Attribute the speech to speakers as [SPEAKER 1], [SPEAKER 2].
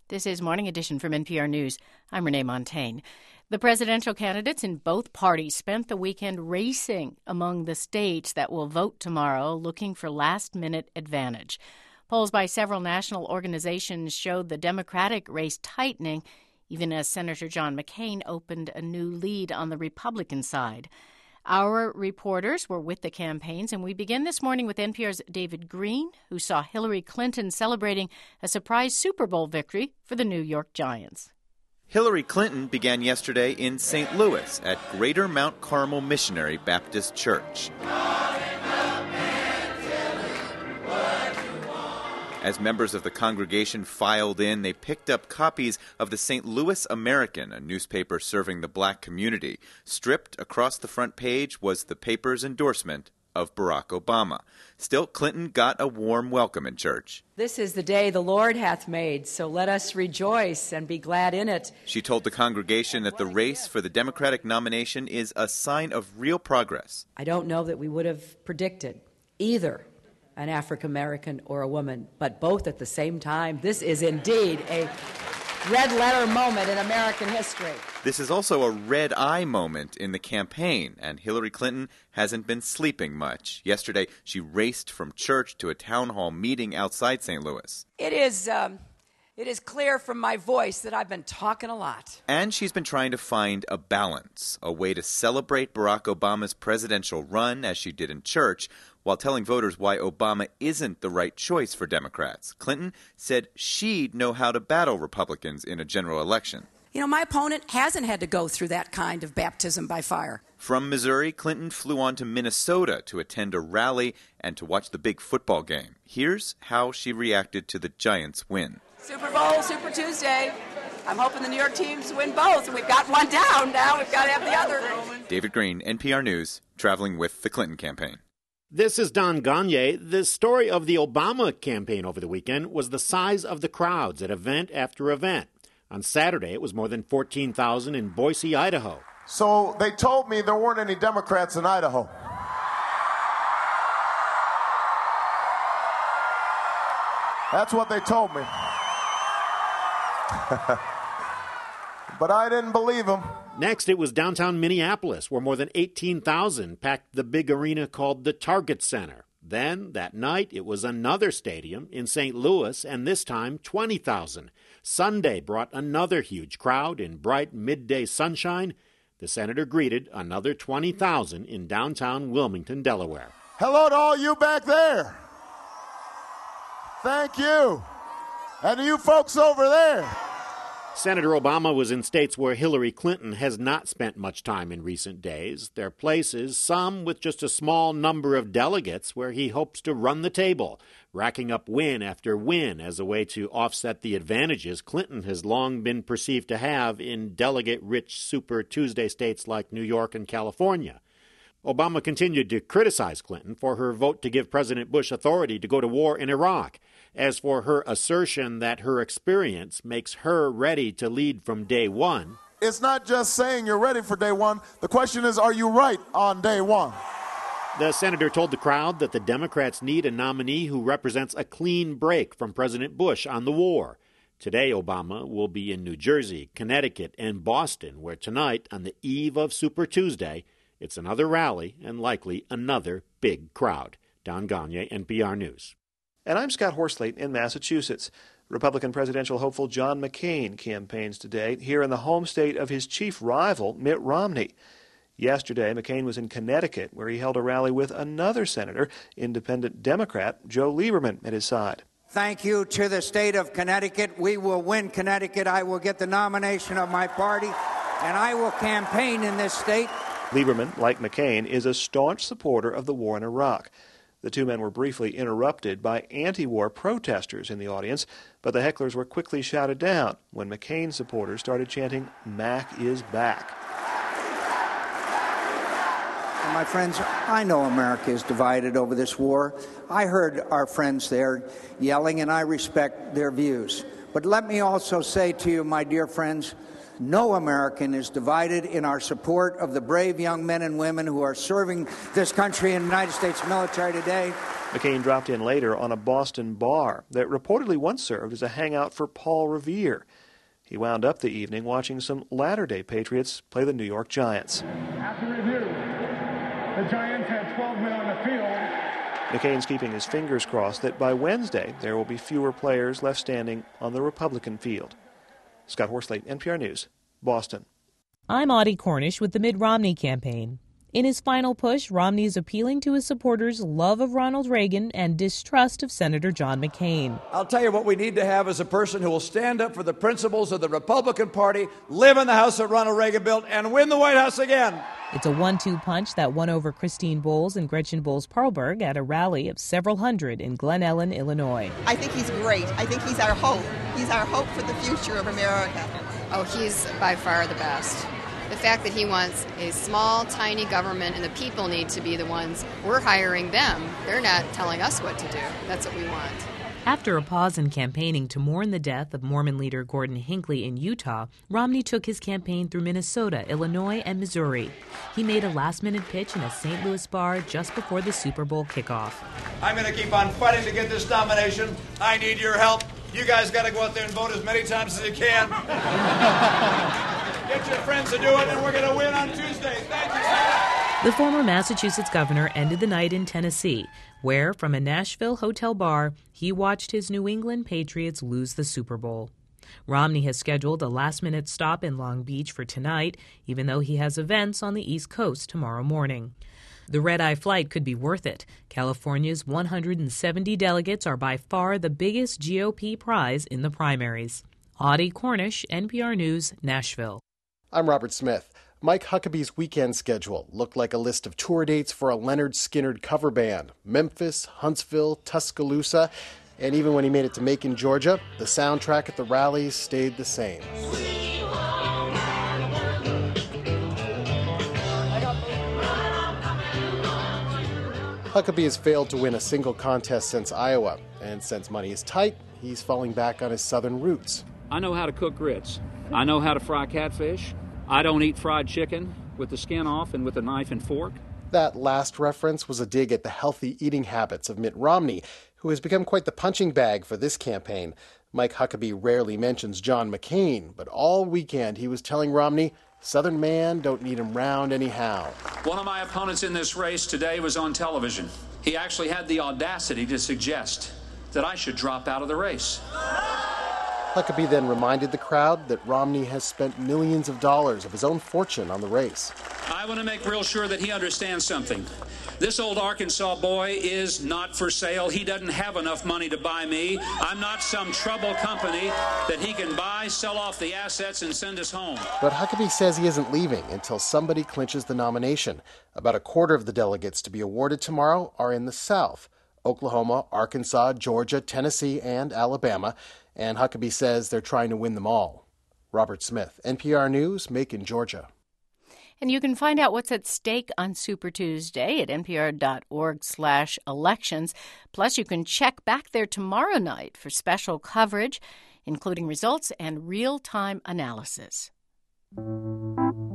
[SPEAKER 1] This is Morning Edition from NPR News. I'm Renee Montagne. The presidential candidates in both parties spent the weekend racing among the states that will vote tomorrow, looking for last-minute advantage. Polls by several national organizations showed the Democratic race tightening, even as Senator John McCain opened a new lead on the Republican side. Our reporters were with the campaigns, and we begin this morning with NPR's David Green, who saw Hillary Clinton celebrating a surprise Super Bowl victory for the New York Giants.
[SPEAKER 2] Hillary Clinton began yesterday in St. Louis at Greater Mount Carmel Missionary Baptist Church. As members of the congregation filed in, they picked up copies of the St. Louis American, a newspaper serving the black community. Stripped across the front page was the paper's endorsement of Barack Obama. Still, Clinton got a warm welcome in church.
[SPEAKER 3] This is the day the Lord hath made, so let us rejoice and be glad in it.
[SPEAKER 2] She told the congregation that the race for the Democratic nomination is a sign of real progress.
[SPEAKER 3] I don't know that we would have predicted either an African-American or a woman, but both at the same time. This is indeed a red-letter moment in American history.
[SPEAKER 2] This is also a red-eye moment in the campaign, and Hillary Clinton hasn't been sleeping much. Yesterday, she raced from church to a town hall meeting outside St. Louis.
[SPEAKER 3] It is clear from my voice that I've been talking a lot.
[SPEAKER 2] And she's been trying to find a balance, a way to celebrate Barack Obama's presidential run, as she did in church, while telling voters why Obama isn't the right choice for Democrats. Clinton said she'd know how to battle Republicans in a general election.
[SPEAKER 3] You know, my opponent hasn't had to go through that kind of baptism by fire.
[SPEAKER 2] From Missouri, Clinton flew on to Minnesota to attend a rally and to watch the big football game. Here's how she reacted to the Giants' win.
[SPEAKER 3] Super Bowl, Super Tuesday. I'm hoping the New York teams win both, and we've got one down now. We've got to have the other.
[SPEAKER 2] David Green, NPR News, traveling with the Clinton campaign.
[SPEAKER 4] This is Don Gagne. The story of the Obama campaign over the weekend was the size of the crowds at event after event. On Saturday, it was more than 14,000 in Boise, Idaho.
[SPEAKER 5] So they told me there weren't any Democrats in Idaho. That's what they told me. But I didn't believe them.
[SPEAKER 4] Next, it was downtown Minneapolis, where more than 18,000 packed the big arena called the Target Center. Then, that night, it was another stadium in St. Louis, and this time 20,000. Sunday brought another huge crowd in bright midday sunshine. The senator greeted another 20,000 in downtown Wilmington, Delaware.
[SPEAKER 5] Hello to all you back there. Thank you. And to you folks over there.
[SPEAKER 4] Senator Obama was in states where Hillary Clinton has not spent much time in recent days. They're places, some with just a small number of delegates, where he hopes to run the table, racking up win after win as a way to offset the advantages Clinton has long been perceived to have in delegate-rich Super Tuesday states like New York and California. Obama continued to criticize Clinton for her vote to give President Bush authority to go to war in Iraq. As for her assertion that her experience makes her ready to lead from day one,
[SPEAKER 5] it's not just saying you're ready for day one. The question is, are you right on day one?
[SPEAKER 4] The senator told the crowd that the Democrats need a nominee who represents a clean break from President Bush on the war. Today, Obama will be in New Jersey, Connecticut, and Boston, where tonight, on the eve of Super Tuesday, it's another rally and likely another big crowd. Don Gagne, NPR News.
[SPEAKER 6] And I'm Scott Horsley in Massachusetts. Republican presidential hopeful John McCain campaigns today here in the home state of his chief rival, Mitt Romney. Yesterday, McCain was in Connecticut, where he held a rally with another senator, independent Democrat Joe Lieberman, at his side.
[SPEAKER 7] Thank you to the state of Connecticut. We will win Connecticut. I will get the nomination of my party, and I will campaign in this state.
[SPEAKER 6] Lieberman, like McCain, is a staunch supporter of the war in Iraq. The two men were briefly interrupted by anti-war protesters in the audience, but the hecklers were quickly shouted down when McCain supporters started chanting, "Mac is back."
[SPEAKER 7] And my friends, I know America is divided over this war. I heard our friends there yelling, and I respect their views. But let me also say to you, my dear friends, no American is divided in our support of the brave young men and women who are serving this country in the United States military today.
[SPEAKER 6] McCain dropped in later on a Boston bar that reportedly once served as a hangout for Paul Revere. He wound up the evening watching some latter-day Patriots play the New York Giants.
[SPEAKER 8] After review, the Giants had 12 men on the field.
[SPEAKER 6] McCain's keeping his fingers crossed that by Wednesday there will be fewer players left standing on the Republican field. Scott Horsley, NPR News, Boston.
[SPEAKER 9] I'm Audie Cornish with the Mitt Romney campaign. In his final push, Romney is appealing to his supporters' love of Ronald Reagan and distrust of Senator John McCain.
[SPEAKER 10] I'll tell you what we need to have is a person who will stand up for the principles of the Republican Party, live in the house that Ronald Reagan built, and win the White House again.
[SPEAKER 9] It's a 1-2 punch that won over Christine Bowles and Gretchen Bowles-Perlberg at a rally of several hundred in Glen Ellen, Illinois.
[SPEAKER 11] I think he's great. I think he's our hope. He's our hope for the future of America.
[SPEAKER 12] Oh, he's by far the best. The fact that he wants a small, tiny government and the people need to be the ones, we're hiring them. They're not telling us what to do. That's what we want.
[SPEAKER 9] After a pause in campaigning to mourn the death of Mormon leader Gordon Hinckley in Utah, Romney took his campaign through Minnesota, Illinois, and Missouri. He made a last-minute pitch in a St. Louis bar just before the Super Bowl kickoff.
[SPEAKER 10] I'm going to keep on fighting to get this nomination. I need your help. You guys got to go out there and vote as many times as you can. Get your friends to do it, and we're going to win on Tuesday. Thank you, sir.
[SPEAKER 9] The former Massachusetts governor ended the night in Tennessee, where, from a Nashville hotel bar, he watched his New England Patriots lose the Super Bowl. Romney has scheduled a last-minute stop in Long Beach for tonight, even though he has events on the East Coast tomorrow morning. The red-eye flight could be worth it. California's 170 delegates are by far the biggest GOP prize in the primaries. Audie Cornish, NPR News, Nashville.
[SPEAKER 13] I'm Robert Smith. Mike Huckabee's weekend schedule looked like a list of tour dates for a Lynyrd Skynyrd cover band. Memphis, Huntsville, Tuscaloosa, and even when he made it to Macon, Georgia, the soundtrack at the rallies stayed the same. Huckabee has failed to win a single contest since Iowa, and since money is tight, he's falling back on his southern roots.
[SPEAKER 14] I know how to cook grits. I know how to fry catfish. I don't eat fried chicken with the skin off and with a knife and fork.
[SPEAKER 13] That last reference was a dig at the healthy eating habits of Mitt Romney, who has become quite the punching bag for this campaign. Mike Huckabee rarely mentions John McCain, but all weekend he was telling Romney, Southern man don't need him round anyhow.
[SPEAKER 15] One of my opponents in this race today was on television. He actually had the audacity to suggest that I should drop out of the race.
[SPEAKER 13] Huckabee then reminded the crowd that Romney has spent millions of dollars of his own fortune on the race.
[SPEAKER 15] I want to make real sure that he understands something. This old Arkansas boy is not for sale. He doesn't have enough money to buy me. I'm not some trouble company that he can buy, sell off the assets, and send us home.
[SPEAKER 13] But Huckabee says he isn't leaving until somebody clinches the nomination. About a quarter of the delegates to be awarded tomorrow are in the South: Oklahoma, Arkansas, Georgia, Tennessee, and Alabama. And Huckabee says they're trying to win them all. Robert Smith, NPR News, Macon, Georgia.
[SPEAKER 1] And you can find out what's at stake on Super Tuesday at npr.org/elections. Plus, you can check back there tomorrow night for special coverage, including results and real-time analysis.